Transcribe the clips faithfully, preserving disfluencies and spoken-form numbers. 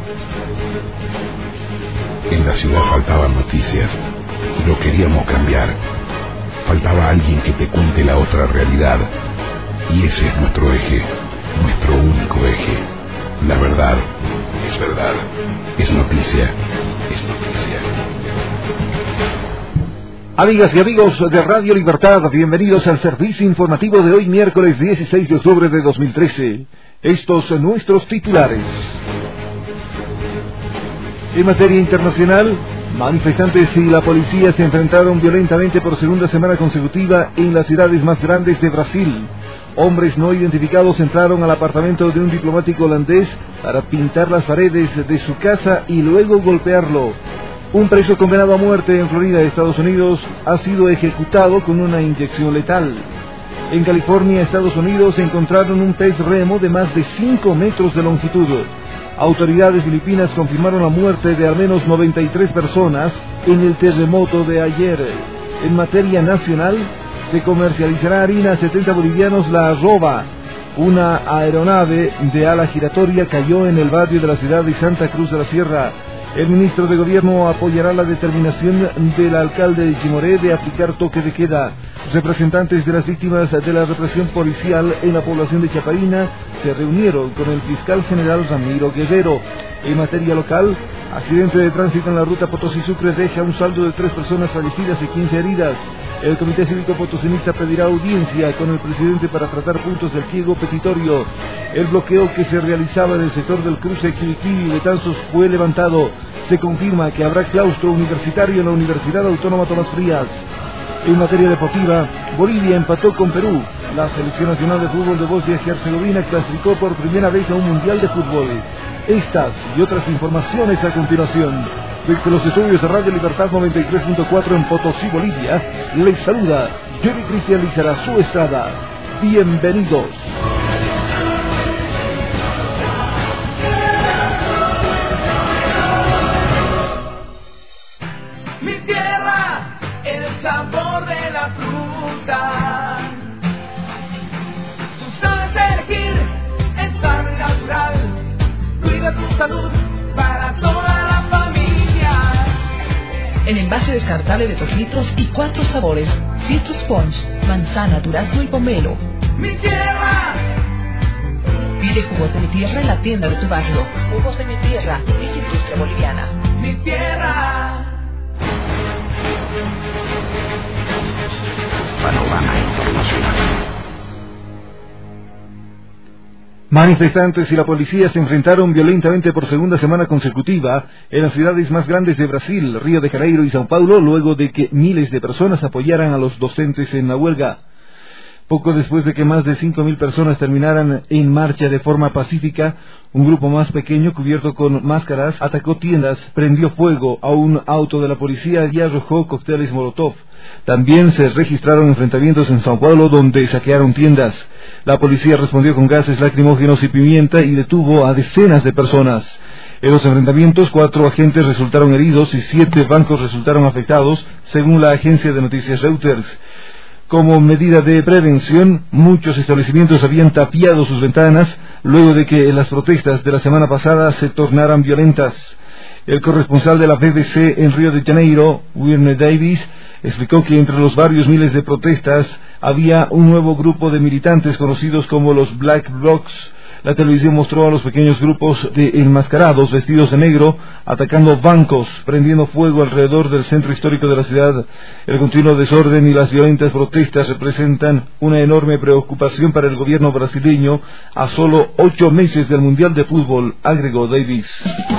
En la ciudad faltaban noticias. Lo queríamos cambiar. Faltaba alguien que te cuente la otra realidad. Y ese es nuestro eje, nuestro único eje. La verdad es verdad, es noticia, es noticia. Amigas y amigos de Radio Libertad, bienvenidos al servicio informativo de hoy, miércoles dieciséis de octubre de dos mil trece. Estos son nuestros titulares. En materia internacional, manifestantes y la policía se enfrentaron violentamente por segunda semana consecutiva en las ciudades más grandes de Brasil. Hombres no identificados entraron al apartamento de un diplomático holandés para pintar las paredes de su casa y luego golpearlo. Un preso condenado a muerte en Florida, Estados Unidos, ha sido ejecutado con una inyección letal. En California, Estados Unidos, encontraron un pez remo de más de cinco metros de longitud. Autoridades filipinas confirmaron la muerte de al menos noventa y tres personas en el terremoto de ayer. En materia nacional, se comercializará harina a setenta bolivianos la arroba. Una aeronave de ala giratoria cayó en el barrio de la ciudad de Santa Cruz de la Sierra. El ministro de Gobierno apoyará la determinación del alcalde de Chimoré de aplicar toque de queda. Representantes de las víctimas de la represión policial en la población de Chapaína se reunieron con el fiscal general Ramiro Guerrero. En materia local, accidente de tránsito en la ruta Potosí-Sucre deja un saldo de tres personas fallecidas y quince heridas. El Comité Cívico Potosinista pedirá audiencia con el presidente para tratar puntos del pliego petitorio. El bloqueo que se realizaba en el sector del cruce Quiliquí y Betanzos fue levantado. Se confirma que habrá claustro universitario en la Universidad Autónoma Tomás Frías. En materia deportiva, Bolivia empató con Perú. La Selección Nacional de Fútbol de Bosnia y Herzegovina clasificó por primera vez a un Mundial de Fútbol. Estas y otras informaciones a continuación. Desde los estudios de Radio Libertad noventa y tres punto cuatro en Potosí, Bolivia, les saluda Jerry Cristian Lizarazu Estrada. Bienvenidos. Mi tierra, el sabor de la fruta. Tú sabes elegir, es tan natural. Cuida tu salud para toda la familia. En envase descartable de dos litros y cuatro sabores: Citrus Punch, manzana, durazno y pomelo. Mi tierra. Pide jugos de mi tierra en la tienda de tu barrio. Jugos de mi tierra, es industria boliviana. Mi tierra. Panorama internacional. Manifestantes y la policía se enfrentaron violentamente por segunda semana consecutiva en las ciudades más grandes de Brasil, Río de Janeiro y Sao Paulo, luego de que miles de personas apoyaran a los docentes en la huelga. Poco después de que más de cinco mil personas terminaran en marcha de forma pacífica, un grupo más pequeño, cubierto con máscaras, atacó tiendas, prendió fuego a un auto de la policía y arrojó cócteles Molotov. También se registraron enfrentamientos en Sao Paulo, donde saquearon tiendas. La policía respondió con gases lacrimógenos y pimienta y detuvo a decenas de personas. En los enfrentamientos, cuatro agentes resultaron heridos y siete bancos resultaron afectados, según la agencia de noticias Reuters. Como medida de prevención, muchos establecimientos habían tapiado sus ventanas luego de que las protestas de la semana pasada se tornaran violentas. El corresponsal de la B B C en Río de Janeiro, Werner Davis, explicó que entre los varios miles de protestas había un nuevo grupo de militantes conocidos como los Black Blocs. La televisión mostró a los pequeños grupos de enmascarados vestidos de negro atacando bancos, prendiendo fuego alrededor del centro histórico de la ciudad. El continuo desorden y las violentas protestas representan una enorme preocupación para el gobierno brasileño a solo ocho meses del Mundial de Fútbol, agregó Davis.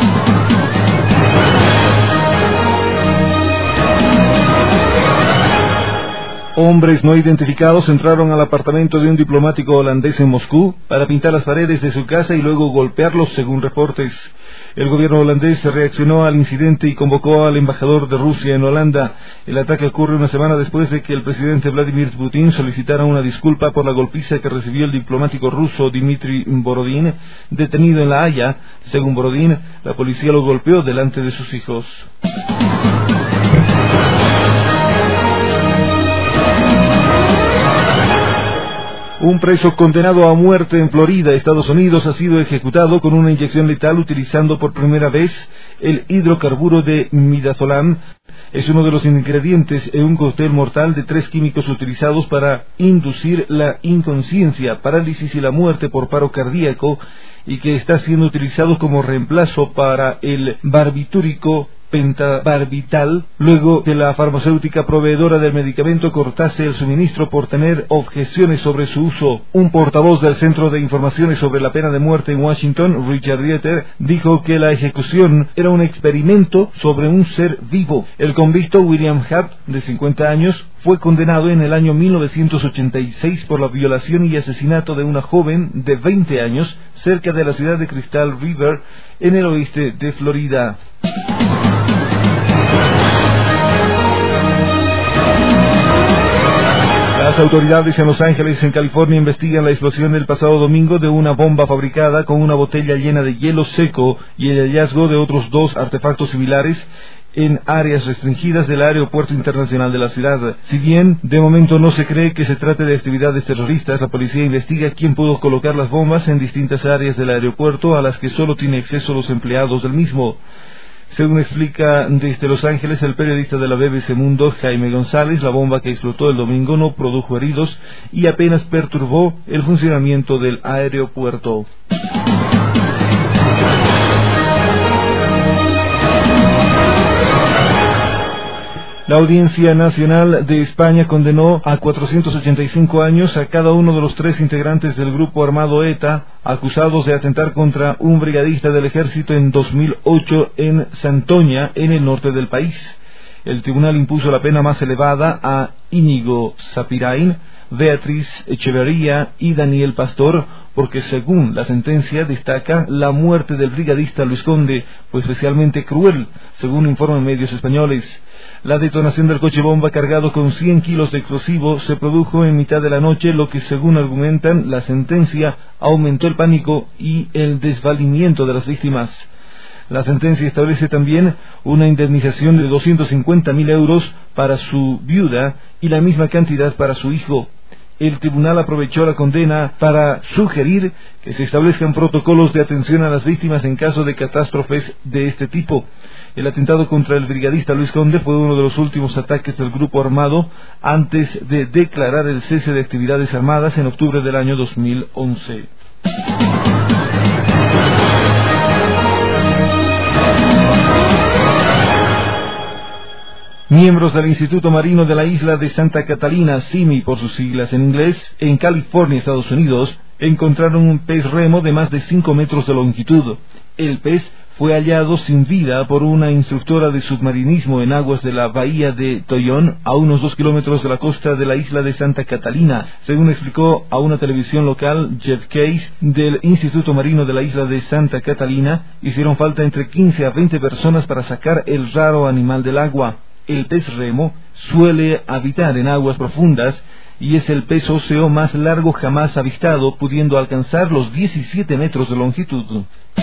Hombres no identificados entraron al apartamento de un diplomático holandés en Moscú para pintar las paredes de su casa y luego golpearlos, según reportes. El gobierno holandés reaccionó al incidente y convocó al embajador de Rusia en Holanda. El ataque ocurre una semana después de que el presidente Vladimir Putin solicitara una disculpa por la golpiza que recibió el diplomático ruso Dmitry Borodin, detenido en La Haya. Según Borodin, la policía lo golpeó delante de sus hijos. Un preso condenado a muerte en Florida, Estados Unidos, ha sido ejecutado con una inyección letal utilizando por primera vez el hidrocarburo de midazolam. Es uno de los ingredientes en un cóctel mortal de tres químicos utilizados para inducir la inconsciencia, parálisis y la muerte por paro cardíaco, y que está siendo utilizado como reemplazo para el barbitúrico pentabarbital, luego que la farmacéutica proveedora del medicamento cortase el suministro por tener objeciones sobre su uso. Un portavoz del Centro de Informaciones sobre la Pena de Muerte en Washington, Richard Dieter, dijo que la ejecución era un experimento sobre un ser vivo. El convicto William Hart, de cincuenta años, fue condenado en el año mil novecientos ochenta y seis por la violación y asesinato de una joven de veinte años cerca de la ciudad de Crystal River, en el oeste de Florida. Las autoridades en Los Ángeles, en California, investigan la explosión del pasado domingo de una bomba fabricada con una botella llena de hielo seco y el hallazgo de otros dos artefactos similares en áreas restringidas del aeropuerto internacional de la ciudad. Si bien de momento no se cree que se trate de actividades terroristas, la policía investiga quién pudo colocar las bombas en distintas áreas del aeropuerto a las que solo tiene acceso los empleados del mismo. Según explica desde Los Ángeles el periodista de la B B C Mundo, Jaime González, la bomba que explotó el domingo no produjo heridos y apenas perturbó el funcionamiento del aeropuerto. La Audiencia Nacional de España condenó a cuatrocientos ochenta y cinco años a cada uno de los tres integrantes del grupo armado ETA, acusados de atentar contra un brigadista del ejército en dos mil ocho en Santoña, en el norte del país. El tribunal impuso la pena más elevada a Íñigo Sapirain, Beatriz Echeverría y Daniel Pastor, porque según la sentencia destaca la muerte del brigadista Luis Conde fue especialmente cruel, según informan medios españoles. La detonación del coche bomba cargado con cien kilos de explosivo se produjo en mitad de la noche, lo que, según argumentan la sentencia, aumentó el pánico y el desvalimiento de las víctimas. La sentencia establece también una indemnización de doscientos cincuenta mil euros para su viuda y la misma cantidad para su hijo. El tribunal aprovechó la condena para sugerir que se establezcan protocolos de atención a las víctimas en caso de catástrofes de este tipo. El atentado contra el brigadista Luis Conde fue uno de los últimos ataques del grupo armado antes de declarar el cese de actividades armadas en octubre del año dos mil once. Miembros del Instituto Marino de la isla de Santa Catalina, S I M I por sus siglas en inglés, en California, Estados Unidos, encontraron un pez remo de más de cinco metros de longitud. El pez fue hallado sin vida por una instructora de submarinismo en aguas de la bahía de Tollón, a unos dos kilómetros de la costa de la isla de Santa Catalina, según explicó a una televisión local Jeff Case del Instituto Marino de la isla de Santa Catalina. Hicieron falta entre quince a veinte personas para sacar el raro animal del agua. El pez remo suele habitar en aguas profundas y es el pez óseo más largo jamás avistado, pudiendo alcanzar los diecisiete metros de longitud.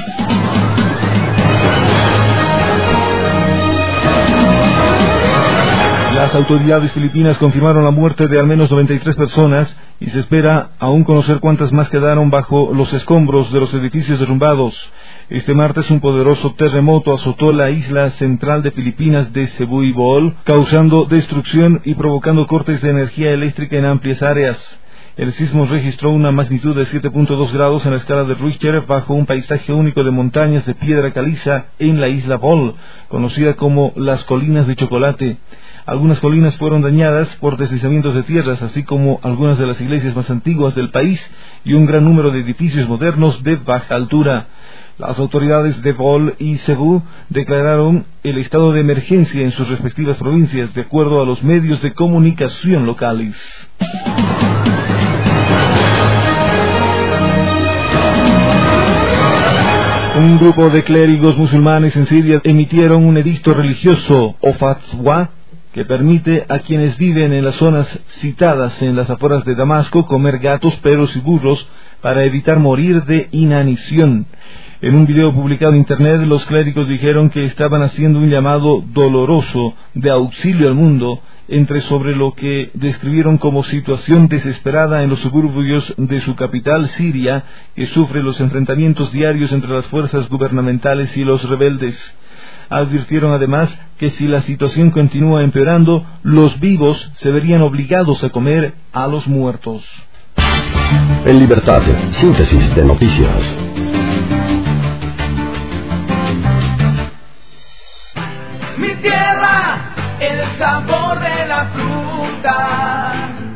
Las autoridades filipinas confirmaron la muerte de al menos noventa y tres personas y se espera aún conocer cuántas más quedaron bajo los escombros de los edificios derrumbados. Este martes un poderoso terremoto azotó la isla central de Filipinas de Cebu y Bohol, causando destrucción y provocando cortes de energía eléctrica en amplias áreas. El sismo registró una magnitud de siete punto dos grados en la escala de Richter bajo un paisaje único de montañas de piedra caliza en la isla Bohol, conocida como las Colinas de Chocolate. Algunas colinas fueron dañadas por deslizamientos de tierras, así como algunas de las iglesias más antiguas del país y un gran número de edificios modernos de baja altura. Las autoridades de Bohol y Cebu declararon el estado de emergencia en sus respectivas provincias, de acuerdo a los medios de comunicación locales. Un grupo de clérigos musulmanes en Siria emitieron un edicto religioso, o fatwa, que permite a quienes viven en las zonas citadas en las afueras de Damasco comer gatos, perros y burros para evitar morir de inanición. En un video publicado en internet, los clérigos dijeron que estaban haciendo un llamado doloroso de auxilio al mundo entre sobre lo que describieron como situación desesperada en los suburbios de su capital, Siria, que sufre los enfrentamientos diarios entre las fuerzas gubernamentales y los rebeldes. Advirtieron además que si la situación continúa empeorando, los vivos se verían obligados a comer a los muertos. En Libertad, síntesis de noticias. Mi tierra, el sabor de la fruta.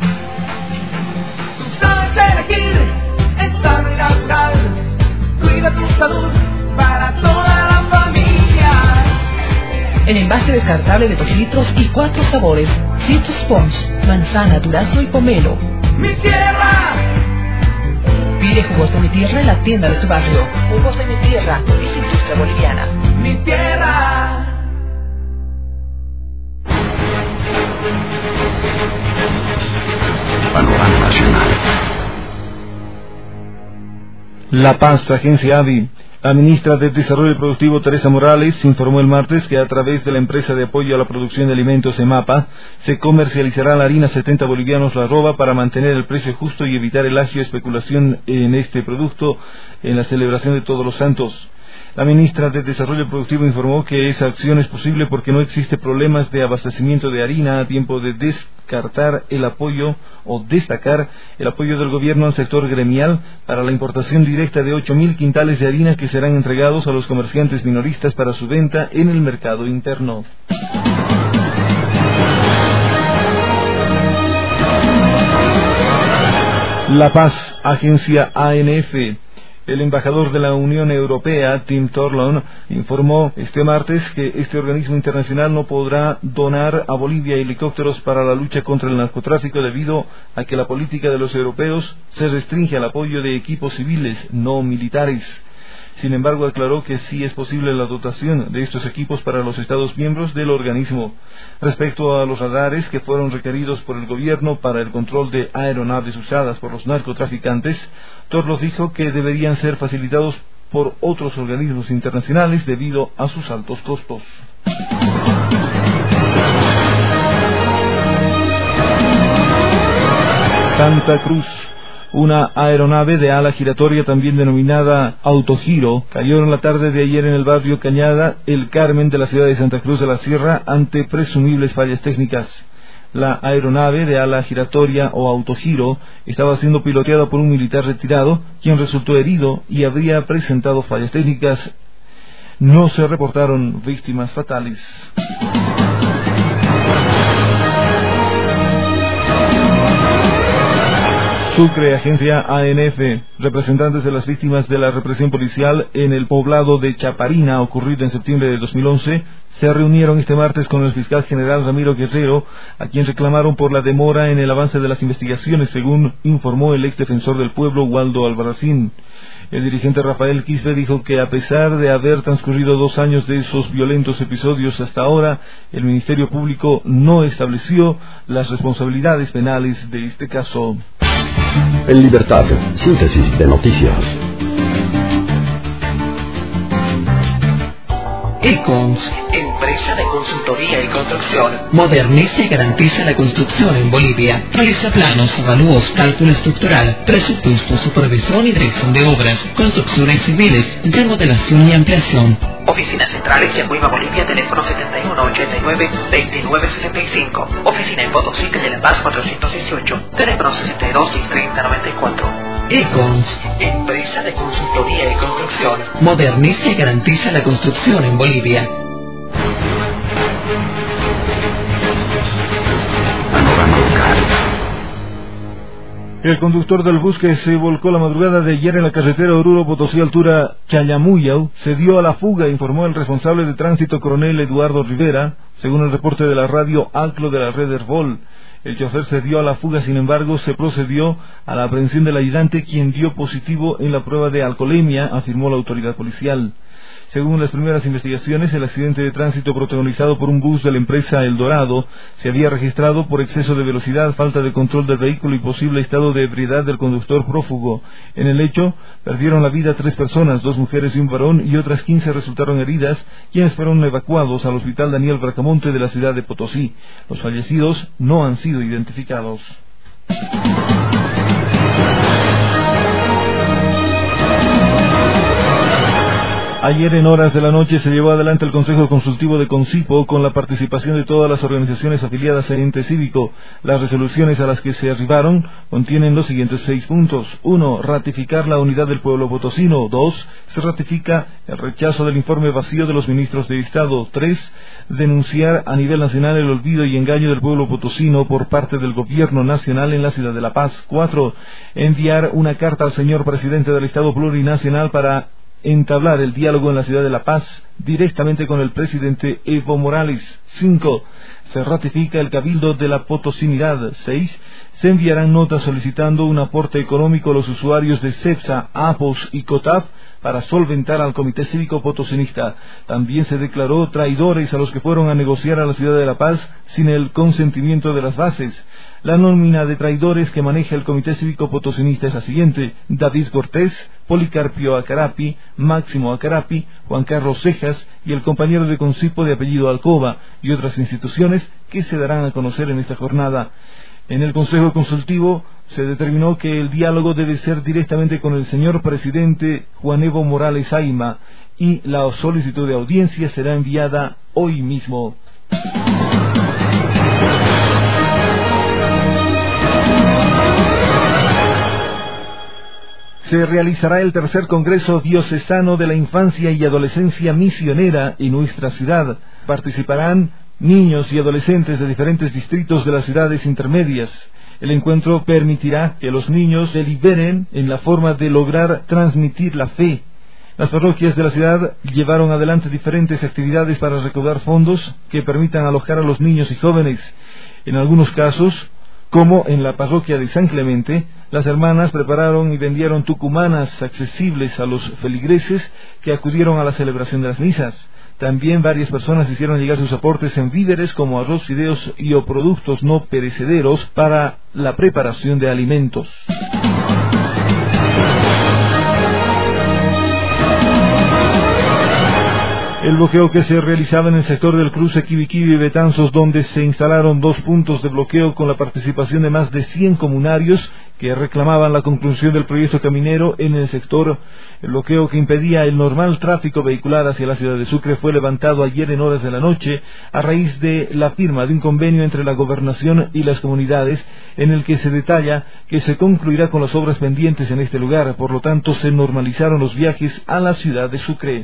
Tú sabes elegir, es tan natural. Cuida tu salud para toda la familia. En envase descartable de dos litros y cuatro sabores: Citrus Sponge, manzana, durazno y pomelo. Mi tierra. Pide jugos de mi tierra en la tienda de tu barrio. Jugos de mi tierra, es industria boliviana. Mi tierra. Panorama Nacional. La Paz, Agencia A B I. La ministra de Desarrollo Productivo, Teresa Morales, informó el martes que a través de la empresa de apoyo a la producción de alimentos EMAPA se comercializará la harina setenta bolivianos la arroba para mantener el precio justo y evitar el agio especulación en este producto en la celebración de Todos los Santos. La ministra de Desarrollo Productivo informó que esa acción es posible porque no existe problemas de abastecimiento de harina a tiempo de descartar el apoyo o destacar el apoyo del gobierno al sector gremial para la importación directa de ocho mil quintales de harina que serán entregados a los comerciantes minoristas para su venta en el mercado interno. La Paz, Agencia A N F. El embajador de la Unión Europea, Tim Thorlon, informó este martes que este organismo internacional no podrá donar a Bolivia helicópteros para la lucha contra el narcotráfico debido a que la política de los europeos se restringe al apoyo de equipos civiles, no militares. Sin embargo, aclaró que sí es posible la dotación de estos equipos para los Estados miembros del organismo. Respecto a los radares que fueron requeridos por el gobierno para el control de aeronaves usadas por los narcotraficantes, Thorlon dijo que deberían ser facilitados por otros organismos internacionales debido a sus altos costos. Santa Cruz. Una aeronave de ala giratoria, también denominada autogiro, cayó en la tarde de ayer en el barrio Cañada, El Carmen, de la ciudad de Santa Cruz de la Sierra, ante presumibles fallas técnicas. La aeronave de ala giratoria o autogiro estaba siendo piloteada por un militar retirado, quien resultó herido y habría presentado fallas técnicas. No se reportaron víctimas fatales. Sucre, Agencia A N F. Representantes de las víctimas de la represión policial en el poblado de Chaparina, ocurrido en septiembre de dos mil once, se reunieron este martes con el fiscal general Ramiro Guerrero, a quien reclamaron por la demora en el avance de las investigaciones, según informó el ex defensor del pueblo, Waldo Albarracín. El dirigente Rafael Quispe dijo que a pesar de haber transcurrido dos años de esos violentos episodios hasta ahora, el Ministerio Público no estableció las responsabilidades penales de este caso. En Libertad, síntesis de noticias. Econs, empresa de consultoría y construcción, moderniza y garantiza la construcción en Bolivia. Realiza planos, avalúos, cálculo estructural, presupuesto, supervisión y dirección de obras, construcciones civiles, remodelación y ampliación. Oficinas centrales en Huiva, Bolivia, teléfono setenta y uno ochenta y nueve veintinueve sesenta y cinco. Oficina en Potosí, calle La Paz cuatrocientos dieciocho, teléfono sesenta y dos seiscientos treinta noventa y cuatro. Econs, empresa de consultoría y construcción, moderniza y garantiza la construcción en Bolivia. Panorama local. El conductor del bus que se volcó la madrugada de ayer en la carretera Oruro-Potosí, altura Chayamuyau, se dio a la fuga, informó el responsable de tránsito, coronel Eduardo Rivera, según el reporte de la radio ACLO de la red Herbol. El chofer se dio a la fuga, sin embargo, se procedió a la aprehensión del ayudante, quien dio positivo en la prueba de alcoholemia, afirmó la autoridad policial. Según las primeras investigaciones, el accidente de tránsito protagonizado por un bus de la empresa El Dorado se había registrado por exceso de velocidad, falta de control del vehículo y posible estado de ebriedad del conductor prófugo. En el hecho, perdieron la vida tres personas, dos mujeres y un varón, y otras quince resultaron heridas, quienes fueron evacuados al Hospital Daniel Bracamonte de la ciudad de Potosí. Los fallecidos no han sido identificados. Ayer en horas de la noche se llevó adelante el Consejo Consultivo de Concipo con la participación de todas las organizaciones afiliadas al ente cívico. Las resoluciones a las que se arribaron contienen los siguientes seis puntos. uno. Ratificar la unidad del pueblo potosino. dos. Se ratifica el rechazo del informe vacío de los ministros de Estado. tres. Denunciar a nivel nacional el olvido y engaño del pueblo potosino por parte del gobierno nacional en la ciudad de La Paz. cuatro. Enviar una carta al señor presidente del Estado plurinacional para entablar el diálogo en la ciudad de La Paz directamente con el presidente Evo Morales. cinco. Se ratifica el cabildo de la potosinidad. seis. Se enviarán notas solicitando un aporte económico a los usuarios de CEPSA, APOS y COTAF para solventar al Comité Cívico Potosinista. También se declaró traidores a los que fueron a negociar a la ciudad de La Paz sin el consentimiento de las bases. La nómina de traidores que maneja el Comité Cívico Potosinista es la siguiente: David Cortés, Policarpio Acarapi, Máximo Acarapi, Juan Carlos Cejas y el compañero de Concipo de apellido Alcoba, y otras instituciones que se darán a conocer en esta jornada. En el Consejo Consultivo se determinó que el diálogo debe ser directamente con el señor presidente Juan Evo Morales Ayma y la solicitud de audiencia será enviada hoy mismo. Se realizará el tercer Congreso Diocesano de la Infancia y Adolescencia Misionera en nuestra ciudad. Participarán niños y adolescentes de diferentes distritos de las ciudades intermedias. El encuentro permitirá que los niños deliberen en la forma de lograr transmitir la fe. Las parroquias de la ciudad llevaron adelante diferentes actividades para recaudar fondos que permitan alojar a los niños y jóvenes. En algunos casos, como en la parroquia de San Clemente, las hermanas prepararon y vendieron tucumanas accesibles a los feligreses que acudieron a la celebración de las misas. También varias personas hicieron llegar sus aportes en víveres como arroz, fideos y o productos no perecederos para la preparación de alimentos. El bloqueo que se realizaba en el sector del cruce Quibiquibi y Betanzos, donde se instalaron dos puntos de bloqueo con la participación de más de cien comunarios que reclamaban la conclusión del proyecto caminero en el sector. El bloqueo que impedía el normal tráfico vehicular hacia la ciudad de Sucre fue levantado ayer en horas de la noche a raíz de la firma de un convenio entre la gobernación y las comunidades en el que se detalla que se concluirá con las obras pendientes en este lugar. Por lo tanto, se normalizaron los viajes a la ciudad de Sucre.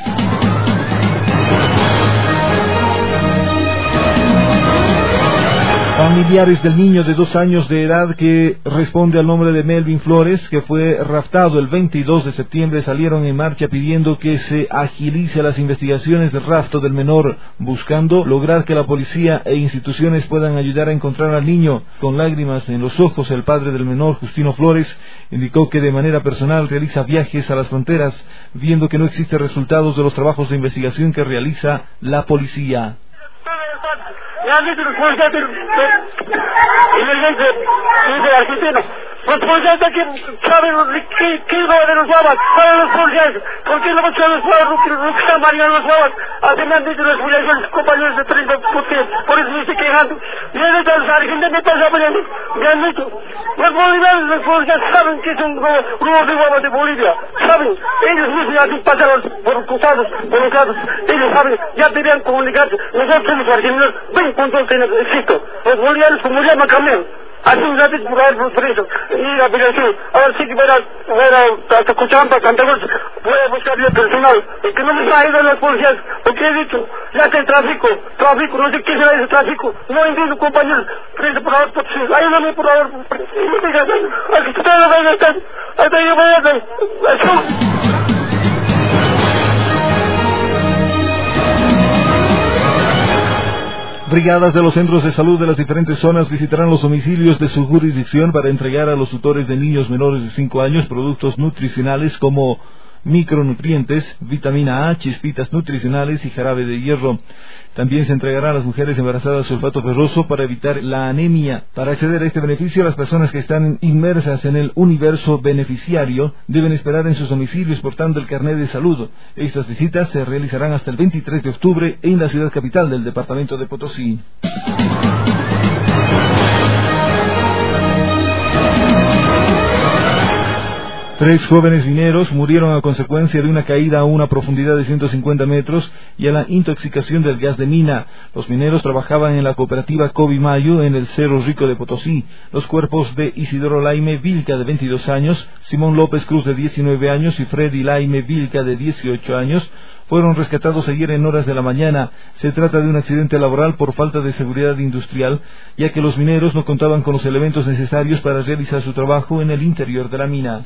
Familiares del niño de dos años de edad que responde al nombre de Melvin Flores, que fue raptado el veintidós de septiembre, salieron en marcha pidiendo que se agilice las investigaciones del rapto del menor, buscando lograr que la policía e instituciones puedan ayudar a encontrar al niño. Con lágrimas en los ojos, el padre del menor, Justino Flores, indicó que de manera personal realiza viajes a las fronteras, viendo que no existen resultados de los trabajos de investigación que realiza la policía. Realmente los policías de emergencia de Argentina, los policías de aquí saben qué, qué lo denunciaban para los policías, ¿por qué no se los Lucas Mariano los Guavas? Así me han dicho los policías, los compañeros de treinta, porque por eso me estoy quejando. Y ellos de los argentinos me pasan por ahí, me han dicho, los bolivianos, los policías saben que son grupos de Guavas de Bolivia, saben, ellos mismos así pasan por cruzados, por los lados, ellos saben, ya debían comunicarse, nosotros los argentinos, ven cuánto necesito, los bolivianos como llaman cambian. Hace un ratito por favor por eso, y la dirección, ahora sí que voy a, voy a, hasta Cochabamba, Cantagos, voy a buscar yo personal, y que no me traigan las policías, porque he dicho, ya que el tráfico, tráfico, no sé qué será ese tráfico, no entiendo compañeros, presa por favor, por favor, ayúdame por favor, aquí está la vaina, hasta yo voy a hacer, Brigadas de los centros de salud de las diferentes zonas visitarán los domicilios de su jurisdicción para entregar a los tutores de niños menores de cinco años productos nutricionales como micronutrientes, vitamina A, chispitas nutricionales y jarabe de hierro. También se entregará a las mujeres embarazadas sulfato ferroso para evitar la anemia. Para acceder a este beneficio, las personas que están inmersas en el universo beneficiario deben esperar en sus domicilios portando el carnet de salud. Estas visitas se realizarán hasta el veintitrés de octubre en la ciudad capital del departamento de Potosí. Tres jóvenes mineros murieron a consecuencia de una caída a una profundidad de ciento cincuenta metros y a la intoxicación del gas de mina. Los mineros trabajaban en la cooperativa Cobimayo en el Cerro Rico de Potosí. Los cuerpos de Isidoro Laime Vilca, de veintidós años, Simón López Cruz, de diecinueve años, y Freddy Laime Vilca, de dieciocho años, fueron rescatados ayer en horas de la mañana. Se trata de un accidente laboral por falta de seguridad industrial, ya que los mineros no contaban con los elementos necesarios para realizar su trabajo en el interior de la mina.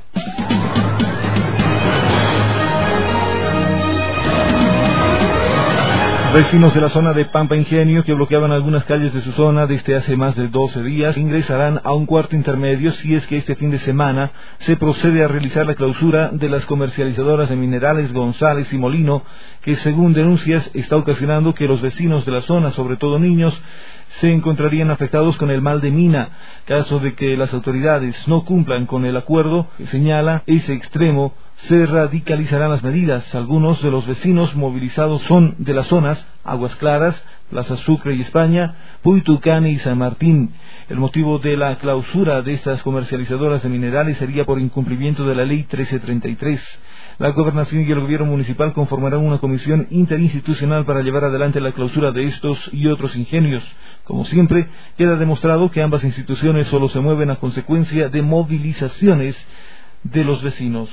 Vecinos de la zona de Pampa Ingenio, que bloqueaban algunas calles de su zona desde hace más de doce días, ingresarán a un cuarto intermedio si es que este fin de semana se procede a realizar la clausura de las comercializadoras de minerales González y Molino, que según denuncias está ocasionando que los vecinos de la zona, sobre todo niños, se encontrarían afectados con el mal de mina. Caso de que las autoridades no cumplan con el acuerdo que señala ese extremo, se radicalizarán las medidas. Algunos de los vecinos movilizados son de las zonas Aguas Claras, Plaza Sucre y España, Puytucane y San Martín. El motivo de la clausura de estas comercializadoras de minerales sería por incumplimiento de la ley trece treinta y tres. La Gobernación y el Gobierno Municipal conformarán una comisión interinstitucional para llevar adelante la clausura de estos y otros ingenios. Como siempre, queda demostrado que ambas instituciones solo se mueven a consecuencia de movilizaciones de los vecinos.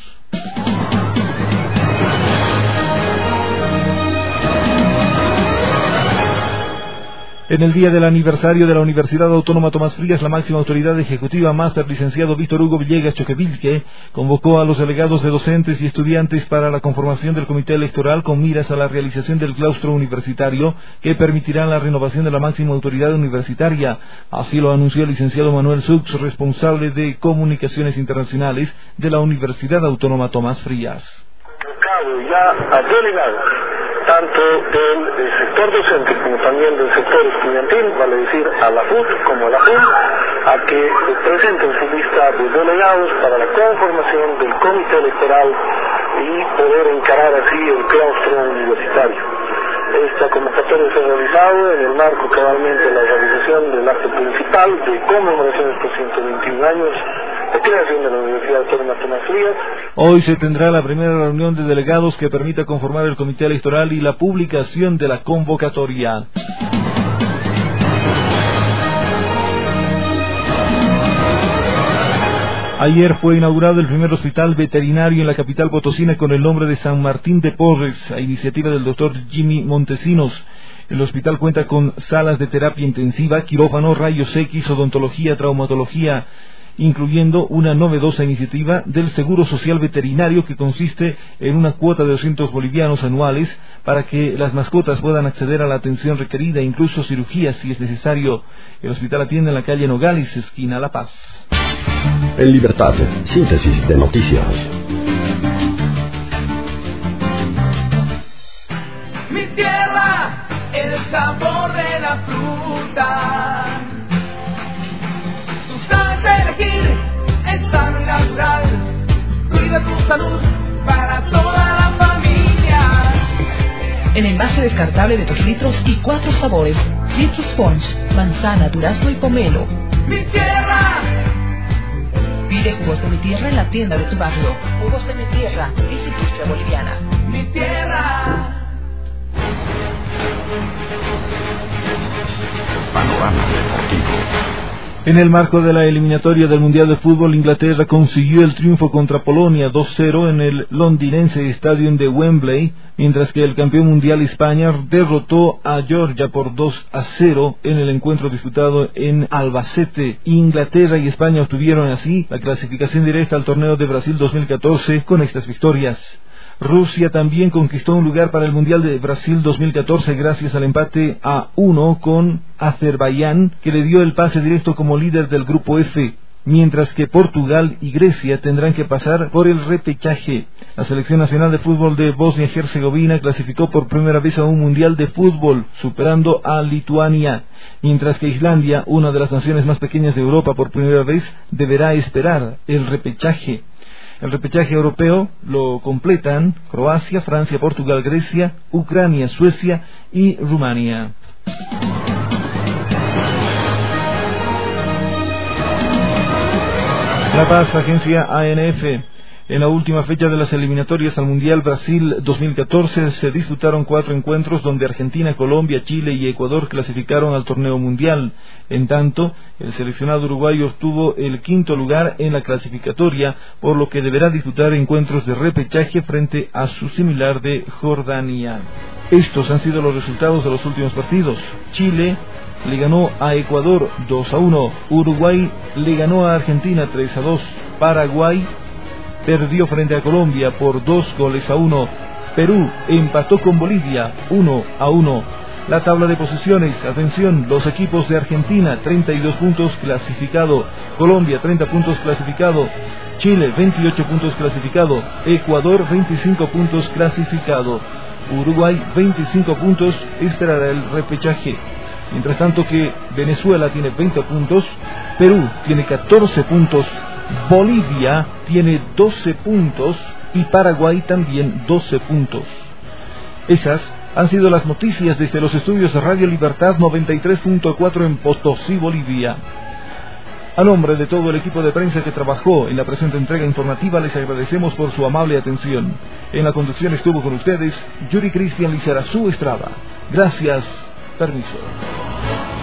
En el día del aniversario de la Universidad Autónoma Tomás Frías, la máxima autoridad ejecutiva, máster licenciado Víctor Hugo Villegas Choquevilque, convocó a los delegados de docentes y estudiantes para la conformación del comité electoral con miras a la realización del claustro universitario que permitirá la renovación de la máxima autoridad universitaria. Así lo anunció el licenciado Manuel Sux, responsable de Comunicaciones Internacionales de la Universidad Autónoma Tomás Frías. Convocado ya a delegados, tanto del, del sector docente como también del sector estudiantil, vale decir a la F U T como a la J U N, a que presenten su lista de delegados para la conformación del comité electoral y poder encarar así el claustro universitario. Esta convocatoria se ha realizado en el marco cabalmente de la realización del acto principal de conmemoración de estos ciento veintiún años de creación de la Universidad Autónoma Tomás Frías. Hoy se tendrá la primera reunión de delegados que permita conformar el comité electoral y la publicación de la convocatoria. Ayer fue inaugurado el primer hospital veterinario en la capital potosina con el nombre de San Martín de Porres, a iniciativa del doctor Jimmy Montesinos. El hospital cuenta con salas de terapia intensiva, quirófano, rayos X, odontología, traumatología, incluyendo una novedosa iniciativa del Seguro Social Veterinario que consiste en una cuota de doscientos bolivianos anuales para que las mascotas puedan acceder a la atención requerida, incluso cirugías si es necesario. El hospital atiende en la calle Nogales, esquina La Paz. En Libertad, síntesis de noticias. Mi tierra, el sabor de la fruta. Tú sabes elegir, es tan natural. Cuida tu salud para toda la familia. En envase descartable de dos litros y cuatro sabores: Citrus Punch, manzana, durazno y pomelo. Mi tierra. Pide jugos de mi tierra en la tienda de tu barrio. Jugos de mi tierra, es industria boliviana. Mi tierra. Panorama Deportivo. En el marco de la eliminatoria del Mundial de Fútbol, Inglaterra consiguió el triunfo contra Polonia dos cero en el londinense Stadium de Wembley, mientras que el campeón mundial España derrotó a Georgia por dos a cero en el encuentro disputado en Albacete. Inglaterra y España obtuvieron así la clasificación directa al torneo de Brasil dos mil catorce con estas victorias. Rusia también conquistó un lugar para el Mundial de Brasil dos mil catorce gracias al empate a uno con Azerbaiyán, que le dio el pase directo como líder del grupo F. mientras que Portugal y Grecia tendrán que pasar por el repechaje. La Selección Nacional de Fútbol de Bosnia-Herzegovina clasificó por primera vez a un Mundial de Fútbol, superando a Lituania, mientras que Islandia, una de las naciones más pequeñas de Europa, por primera vez deberá esperar el repechaje. El repechaje europeo lo completan Croacia, Francia, Portugal, Grecia, Ucrania, Suecia y Rumania. La Paz, agencia A N F. En la última fecha de las eliminatorias al Mundial Brasil dos mil catorce se disputaron cuatro encuentros donde Argentina, Colombia, Chile y Ecuador clasificaron al torneo mundial. En tanto, el seleccionado uruguayo obtuvo el quinto lugar en la clasificatoria, por lo que deberá disputar encuentros de repechaje frente a su similar de Jordania. Estos han sido los resultados de los últimos partidos. Chile le ganó a Ecuador dos a uno, Uruguay le ganó a Argentina tres a dos, Paraguay perdió frente a Colombia por dos goles a uno, Perú empató con Bolivia uno a uno. La tabla de posiciones, atención, los equipos de Argentina treinta y dos puntos clasificado, Colombia treinta puntos clasificado, Chile veintiocho puntos clasificado, Ecuador veinticinco puntos clasificado, Uruguay veinticinco puntos, esperará el repechaje. Mientras tanto que Venezuela tiene veinte puntos, Perú tiene catorce puntos, Bolivia tiene doce puntos y Paraguay también doce puntos. Esas han sido las noticias desde los estudios de Radio Libertad noventa y tres punto cuatro en Potosí, Bolivia. A nombre de todo el equipo de prensa que trabajó en la presente entrega informativa, les agradecemos por su amable atención. En la conducción estuvo con ustedes Yuri Cristian Lizarazu Estrada. Gracias. Permiso.